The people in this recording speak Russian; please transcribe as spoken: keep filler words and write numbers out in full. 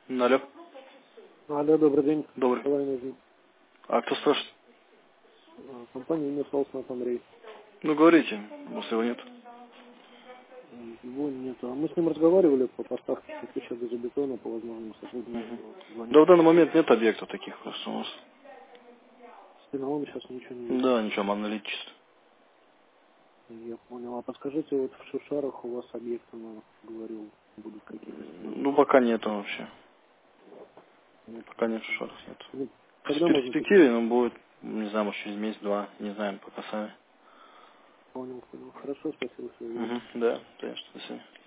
Алло. Алло, добрый день. Добрый. Давай нужен. А кто спрашивает? Компания Инносолснат Андрей. Ну, говорите, если его нет. Его нет. А мы с ним разговаривали по поставке кирпича газобетона, по возможному сотрудничеству. Угу. Да, в данный момент нет объектов таких просто у нас. С Пеналом сейчас ничего не видно. Да, ничего, монолит чисто. Я понял. А подскажите, вот в Шушарах у вас объекты, ну, говорил, будут какие-то? Ну, пока нету вообще. Нет. Пока нет шаров, нет. Ну, В когда можно перспективе, ну, будет, не знаю, может, через месяц-два, не знаем, пока сами. Понял, понял. Хорошо, спасибо, что вы. Угу, да, конечно, до свидания.